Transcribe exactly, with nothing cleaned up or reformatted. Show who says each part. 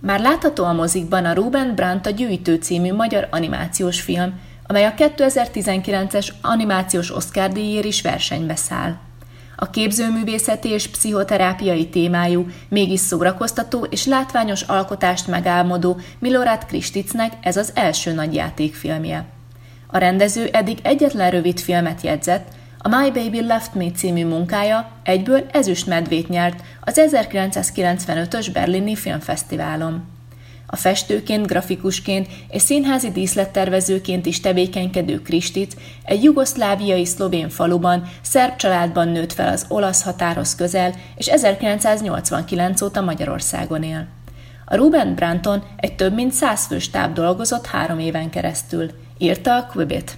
Speaker 1: Már látható a mozikban a Ruben Brandt a Gyűjtő című magyar animációs film, amely a kétezer-tizenkilences animációs Oscar-díjért is versenybe száll. A képzőművészeti és pszichoterápiai témájú, mégis szórakoztató és látványos alkotást megálmodó Milorad Kristicnek ez az első nagy játékfilmje. A rendező eddig egyetlen rövid filmet jegyzett, a My Baby Left Me című munkája egyből ezüstmedvét nyert az ezerkilencszázkilencvenötös berlini filmfesztiválon. A festőként, grafikusként és színházi díszlettervezőként is tevékenykedő Kristic egy jugoszláviai szlovén faluban, szerb családban nőtt fel az olasz határhoz közel, és ezerkilencszáznyolcvankilenc óta Magyarországon él. A Ruben Brandton egy több mint száz fős stáb dolgozott három éven keresztül, írta a Quibbit.